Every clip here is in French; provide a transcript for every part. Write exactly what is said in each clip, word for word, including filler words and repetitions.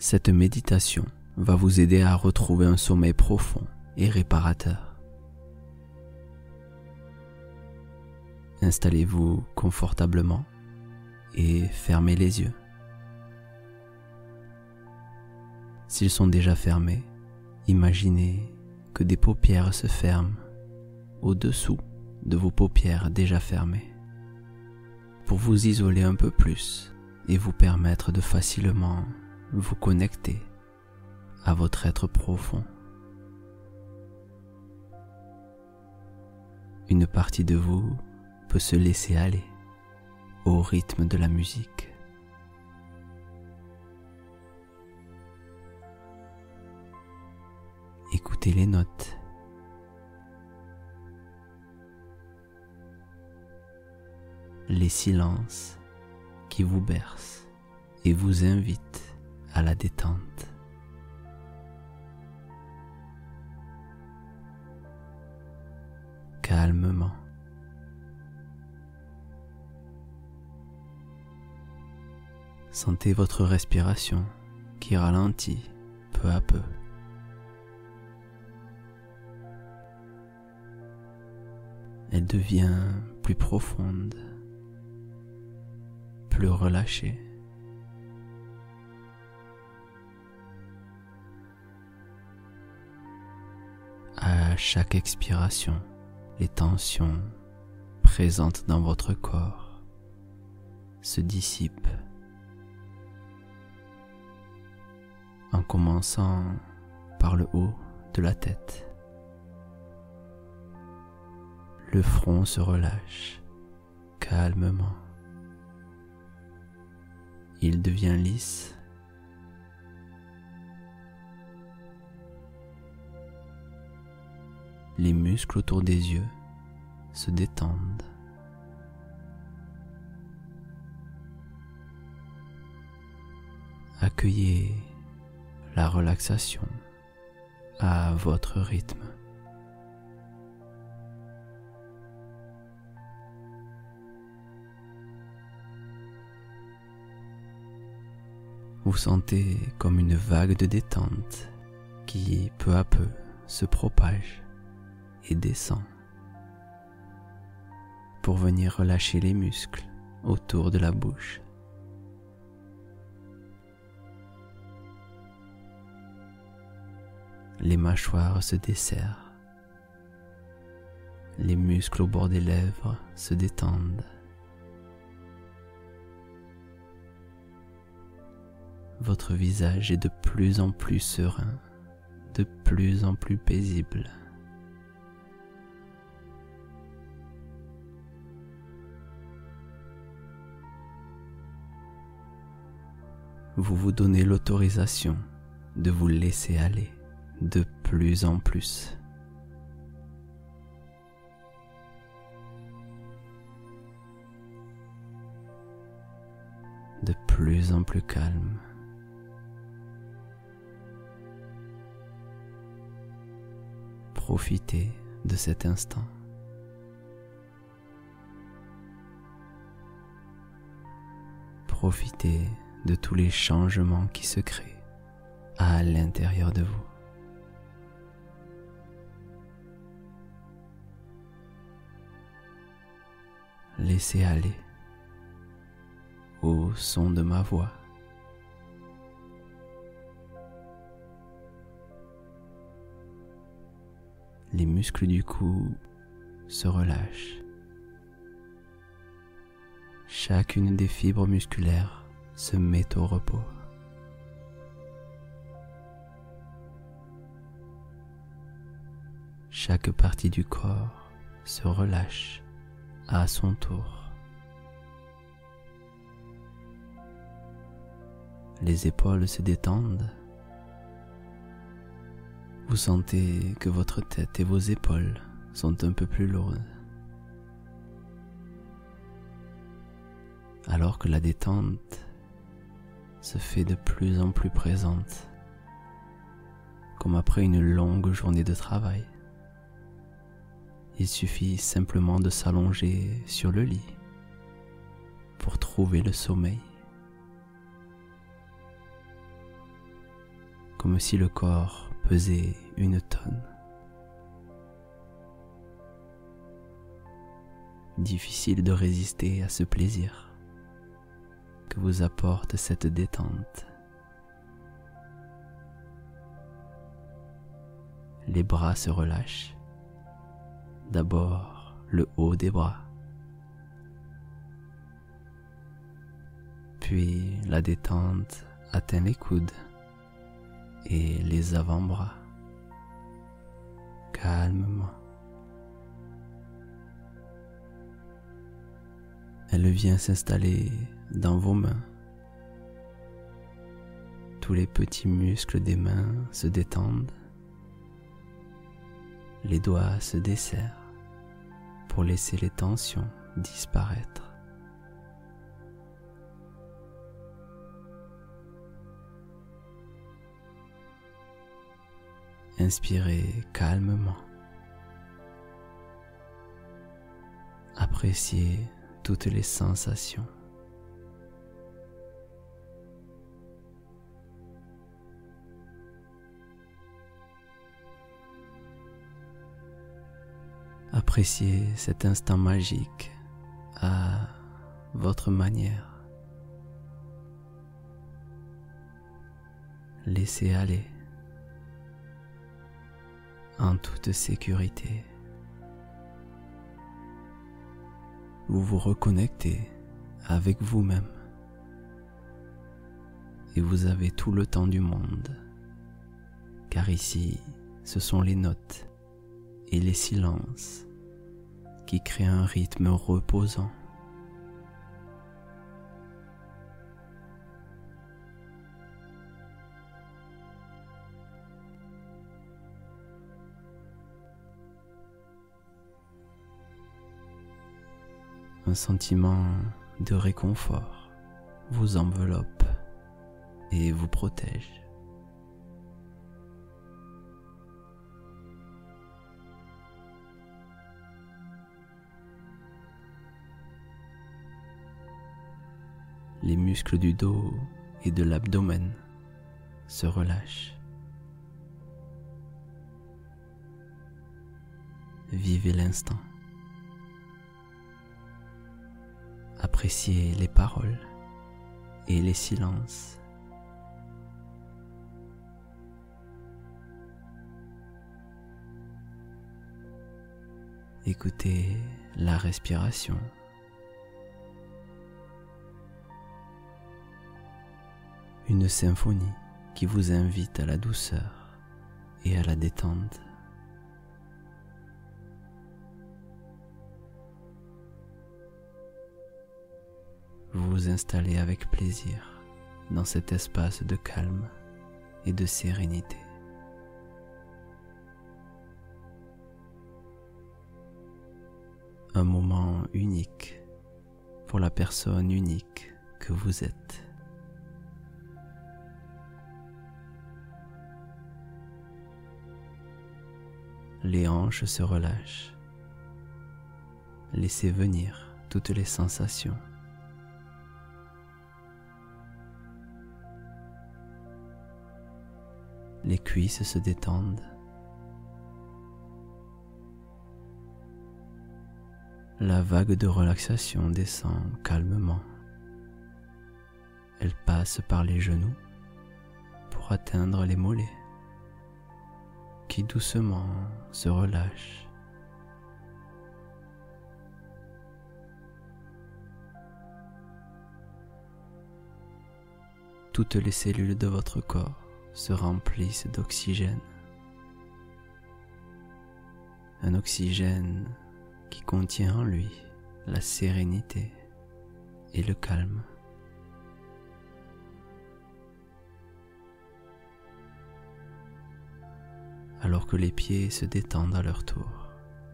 Cette méditation va vous aider à retrouver un sommeil profond et réparateur. Installez-vous confortablement et fermez les yeux. S'ils sont déjà fermés, imaginez que des paupières se ferment au-dessous de vos paupières déjà fermées pour vous isoler un peu plus et vous permettre de facilement vous connecter à votre être profond. Une partie de vous peut se laisser aller au rythme de la musique. Écoutez les notes. Les silences qui vous bercent et vous invitent à la détente. Calmement. Sentez votre respiration qui ralentit peu à peu. Elle devient plus profonde, plus relâchée. À chaque expiration, les tensions présentes dans votre corps se dissipent. En commençant par le haut de la tête. Le front se relâche calmement. Il devient lisse. Les muscles autour des yeux se détendent. Accueillez la relaxation à votre rythme. Vous sentez comme une vague de détente qui peu à peu se propage et descend pour venir relâcher les muscles autour de la bouche. Les mâchoires se desserrent, les muscles au bord des lèvres se détendent. Votre visage est de plus en plus serein, de plus en plus paisible. Vous vous donnez l'autorisation de vous laisser aller de plus en plus. De plus en plus calme. Profitez de cet instant. Profitez de tous les changements qui se créent à l'intérieur de vous. Laissez aller au son de ma voix. Les muscles du cou se relâchent. Chacune des fibres musculaires se met au repos. Chaque partie du corps se relâche à son tour. Les épaules se détendent. Vous sentez que votre tête et vos épaules sont un peu plus lourdes. Alors que la détente se fait de plus en plus présente, comme après une longue journée de travail. Il suffit simplement de s'allonger sur le lit pour trouver le sommeil. comme si le corps pesait une tonne. Difficile de résister à ce plaisir que vous apporte cette détente. Les bras se relâchent. D'abord le haut des bras, puis la détente atteint les coudes et les avant-bras. Calmement. Elle vient s'installer dans vos mains. Tous les petits muscles des mains se détendent. Les doigts se desserrent pour laisser les tensions disparaître. Inspirez calmement. Appréciez toutes les sensations. Appréciez cet instant magique à votre manière. Laissez aller en toute sécurité. Vous vous reconnectez avec vous-même et vous avez tout le temps du monde, car ici, ce sont les notes et les silences qui créent un rythme reposant. Un sentiment de réconfort vous enveloppe et vous protège. Les muscles du dos et de l'abdomen se relâchent. Vivez l'instant. Appréciez les paroles et les silences. Écoutez la respiration. Une symphonie qui vous invite à la douceur et à la détente. Vous vous installez avec plaisir dans cet espace de calme et de sérénité. Un moment unique pour la personne unique que vous êtes. Les hanches se relâchent. Laissez venir toutes les sensations. Les cuisses se détendent. La vague de relaxation descend calmement. Elle passe par les genoux pour atteindre les mollets, qui doucement se relâchent. Toutes les cellules de votre corps se remplissent d'oxygène. Un oxygène qui contient en lui la sérénité et le calme. Alors que les pieds se détendent à leur tour.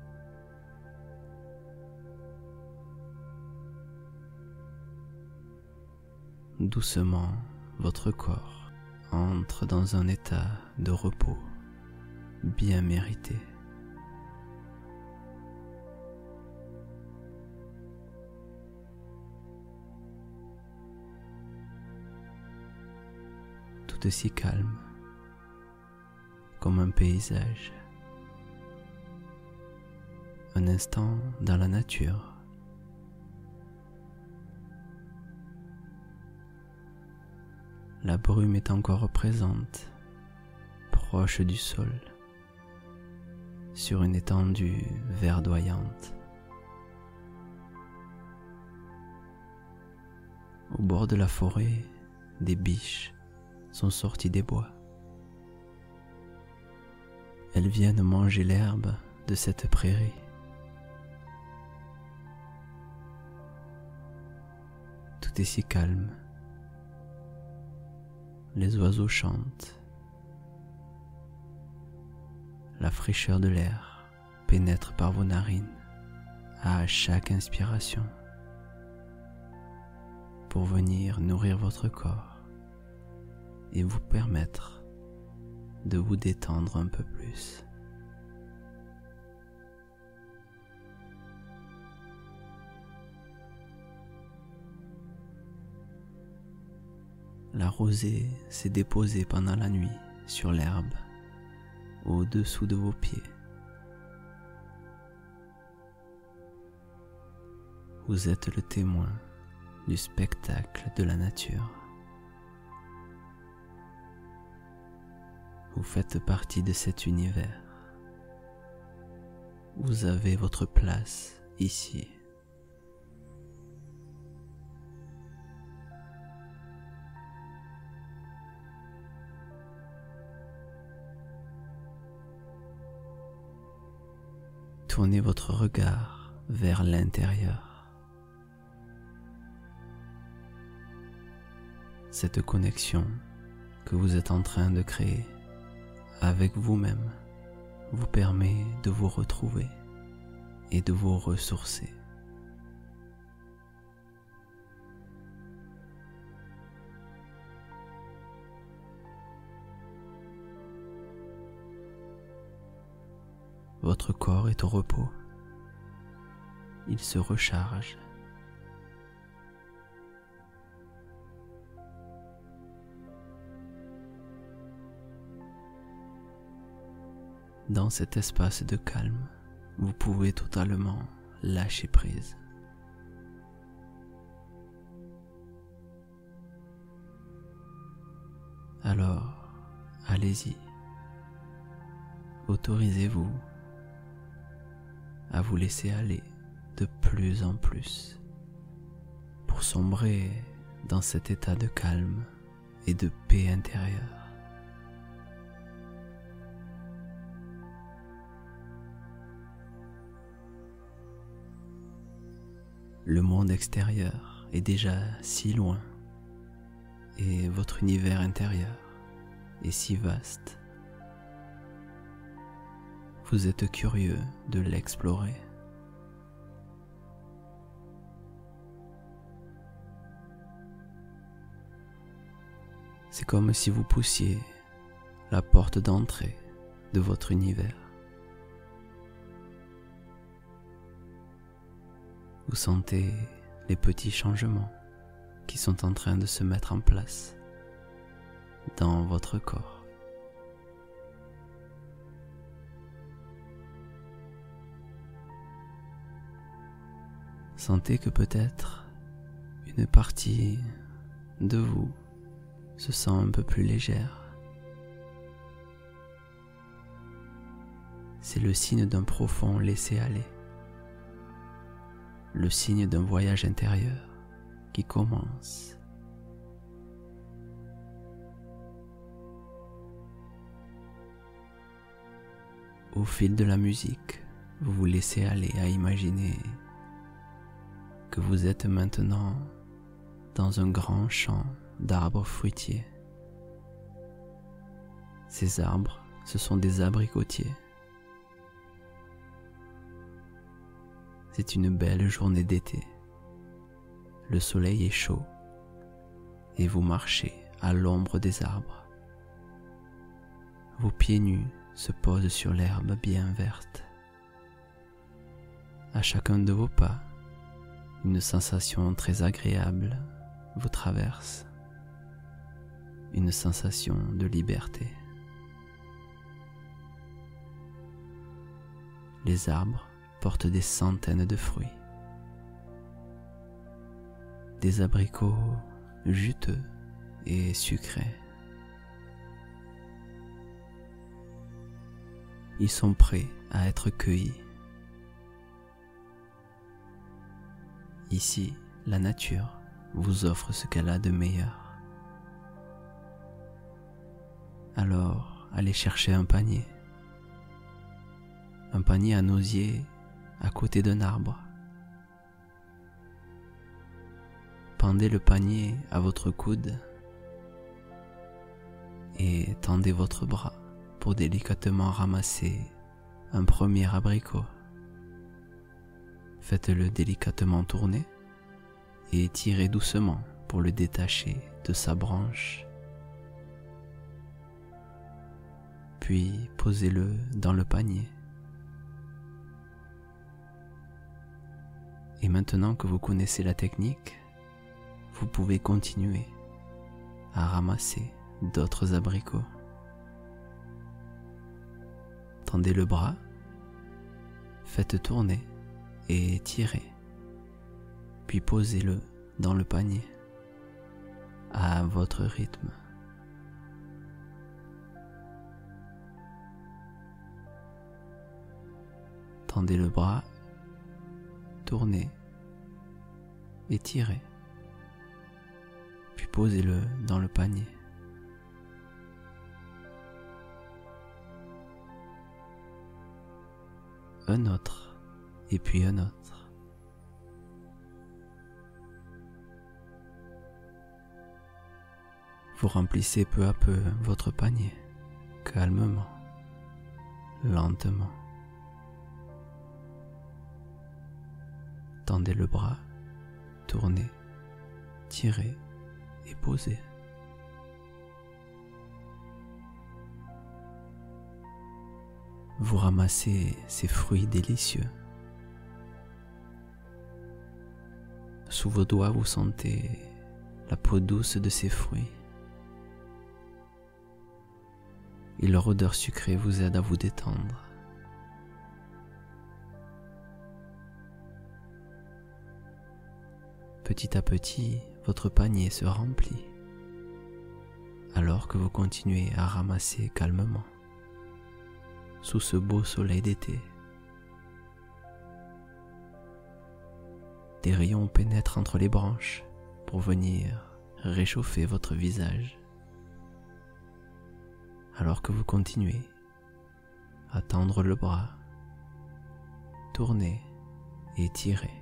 Doucement, votre corps entre dans un état de repos bien mérité. Tout aussi calme comme un paysage. Un instant dans la nature. La brume est encore présente, proche du sol, sur une étendue verdoyante. Au bord de la forêt, des biches sont sorties des bois. Elles viennent manger l'herbe de cette prairie. Tout est si calme. Les oiseaux chantent. La fraîcheur de l'air pénètre par vos narines à chaque inspiration pour venir nourrir votre corps et vous permettre de vous détendre un peu plus. La rosée s'est déposée pendant la nuit sur l'herbe, au-dessous de vos pieds. Vous êtes le témoin du spectacle de la nature. Vous faites partie de cet univers. Vous avez votre place ici. Tournez votre regard vers l'intérieur. Cette connexion que vous êtes en train de créer avec vous-même vous permet de vous retrouver et de vous ressourcer. Votre corps est au repos. Il se recharge. Dans cet espace de calme, vous pouvez totalement lâcher prise. Alors, allez-y. Autorisez-vous à vous laisser aller de plus en plus pour sombrer dans cet état de calme et de paix intérieure. Le monde extérieur est déjà si loin et votre univers intérieur est si vaste. Vous êtes curieux de l'explorer. C'est comme si vous poussiez la porte d'entrée de votre univers. Vous sentez les petits changements qui sont en train de se mettre en place dans votre corps. Sentez que peut-être une partie de vous se sent un peu plus légère. C'est le signe d'un profond laisser-aller, le signe d'un voyage intérieur qui commence. Au fil de la musique, vous vous laissez aller à imaginer que vous êtes maintenant dans un grand champ d'arbres fruitiers. Ces arbres, ce sont des abricotiers. C'est une belle journée d'été. Le soleil est chaud et vous marchez à l'ombre des arbres. Vos pieds nus se posent sur l'herbe bien verte. À chacun de vos pas, une sensation très agréable vous traverse, une sensation de liberté. les arbres portent des centaines de fruits. Des abricots juteux et sucrés. Ils sont prêts à être cueillis. Ici, la nature vous offre ce qu'elle a de meilleur. Alors, allez chercher un panier. Un panier à osier à côté d'un arbre. Pendez le panier à votre coude et tendez votre bras pour délicatement ramasser un premier abricot. Faites-le délicatement tourner et tirez doucement pour le détacher de sa branche. Puis posez-le dans le panier. Et maintenant que vous connaissez la technique, vous pouvez continuer à ramasser d'autres abricots. Tendez le bras, faites tourner et tirez, puis posez-le dans le panier à votre rythme. Tendez le bras, tournez et tirez, puis posez-le dans le panier. Un autre, et puis un autre. Vous remplissez peu à peu votre panier, calmement, lentement. Tendez le bras, tournez, tirez et posez. Vous ramassez ces fruits délicieux. Sous vos doigts, vous sentez la peau douce de ces fruits. Et leur odeur sucrée vous aide à vous détendre. Petit à petit, votre panier se remplit, alors que vous continuez à ramasser calmement, sous ce beau soleil d'été. Des rayons pénètrent entre les branches pour venir réchauffer votre visage, alors que vous continuez à tendre le bras, tourner et tirer.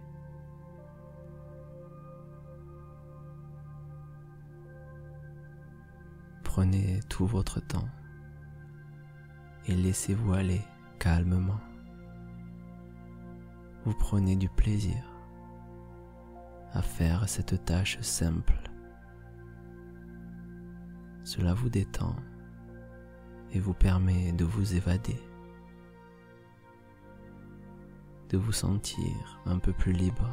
Prenez tout votre temps et laissez-vous aller calmement. Vous prenez du plaisir à faire cette tâche simple. Cela vous détend et vous permet de vous évader, de vous sentir un peu plus libre.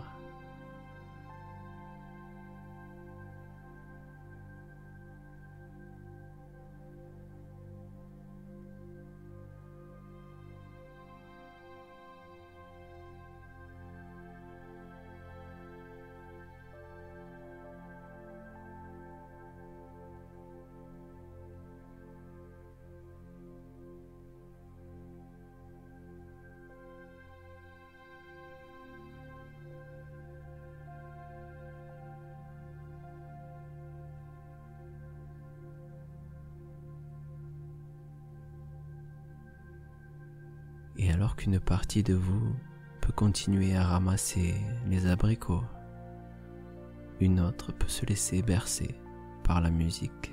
Et alors qu'une partie de vous peut continuer à ramasser les abricots, une autre peut se laisser bercer par la musique.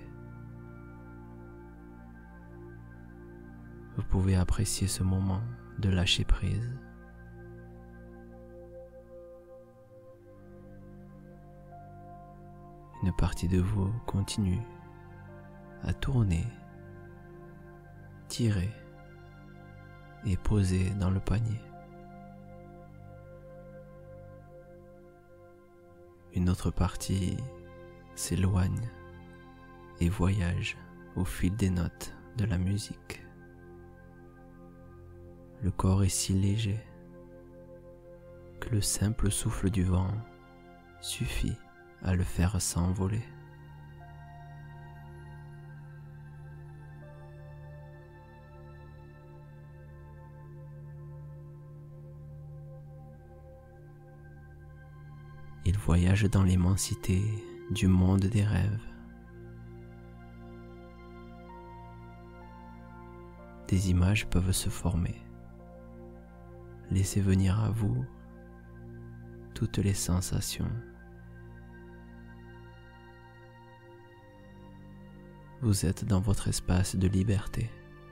Vous pouvez apprécier ce moment de lâcher prise. Une partie de vous continue à tourner, tirer et poser dans le panier. Une autre partie s'éloigne et voyage au fil des notes de la musique. le corps est si léger que le simple souffle du vent suffit à le faire s'envoler. Il voyage dans l'immensité du monde des rêves. Des images peuvent se former. Laissez venir à vous toutes les sensations. Vous êtes dans votre espace de liberté.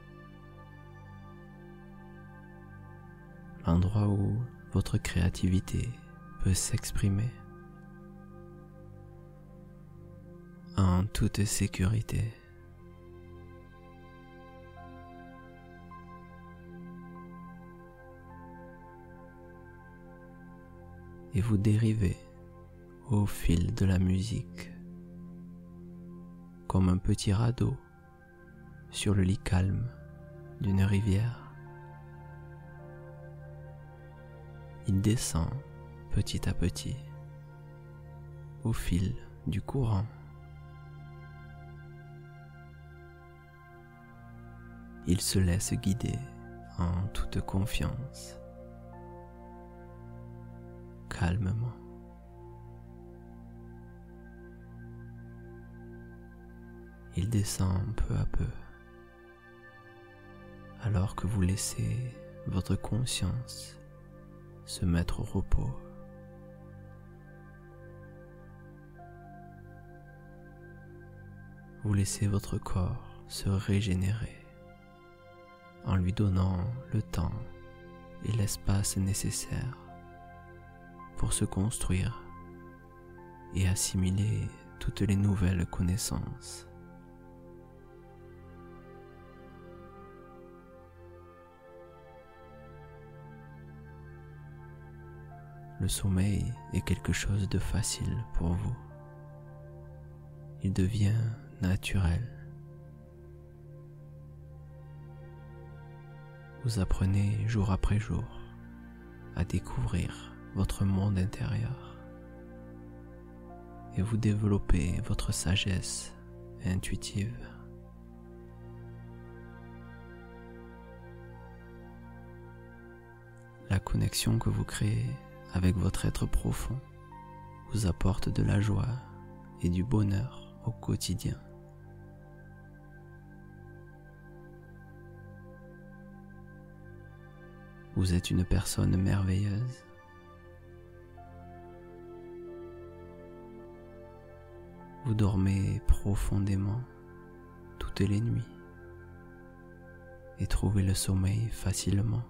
L'endroit où votre créativité peut s'exprimer en toute sécurité. Et vous dérivez au fil de la musique, comme un petit radeau sur le lit calme d'une rivière. Il descend petit à petit au fil du courant. Il se laisse guider en toute confiance, calmement. Il descend peu à peu, alors que vous laissez votre conscience se mettre au repos. Vous laissez votre corps se régénérer en lui donnant le temps et l'espace nécessaires pour se construire et assimiler toutes les nouvelles connaissances. Le sommeil est quelque chose de facile pour vous. Il devient naturel. Vous apprenez jour après jour à découvrir votre monde intérieur et vous développez votre sagesse intuitive. La connexion que vous créez avec votre être profond vous apporte de la joie et du bonheur au quotidien. Vous êtes une personne merveilleuse. Vous dormez profondément toutes les nuits et trouvez le sommeil facilement.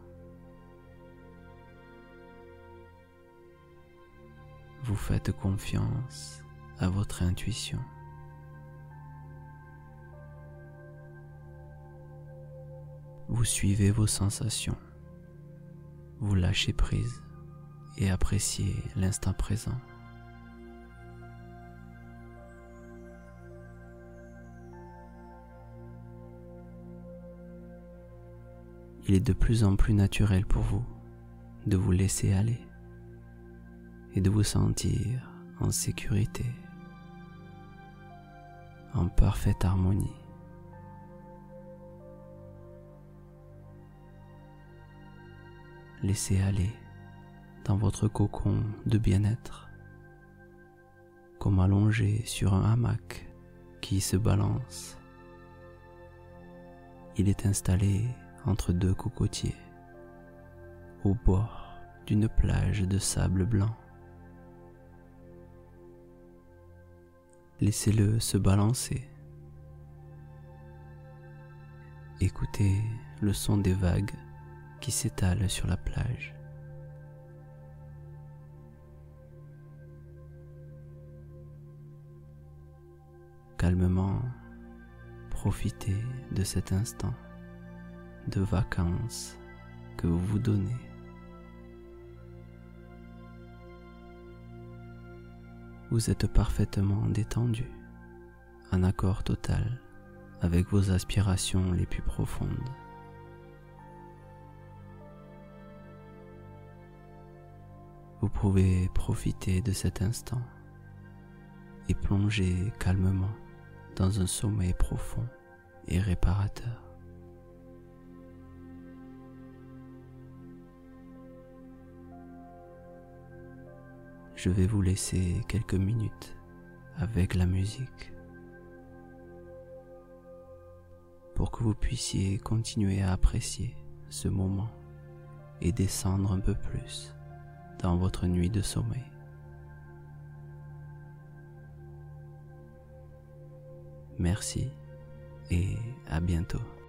Vous faites confiance à votre intuition. Vous suivez vos sensations. Vous lâchez prise et appréciez l'instant présent. Il est de plus en plus naturel pour vous de vous laisser aller et de vous sentir en sécurité, en parfaite harmonie. Laissez aller dans votre cocon de bien-être, comme allongé sur un hamac qui se balance. Il est installé entre deux cocotiers, au bord d'une plage de sable blanc. Laissez-le se balancer. Écoutez le son des vagues qui s'étalent sur la plage. Calmement, profitez de cet instant de vacances que vous vous donnez. Vous êtes parfaitement détendu, en accord total avec vos aspirations les plus profondes. Vous pouvez profiter de cet instant et plonger calmement dans un sommeil profond et réparateur. Je vais vous laisser quelques minutes avec la musique pour que vous puissiez continuer à apprécier ce moment et descendre un peu plus dans votre nuit de sommeil. Merci et à bientôt.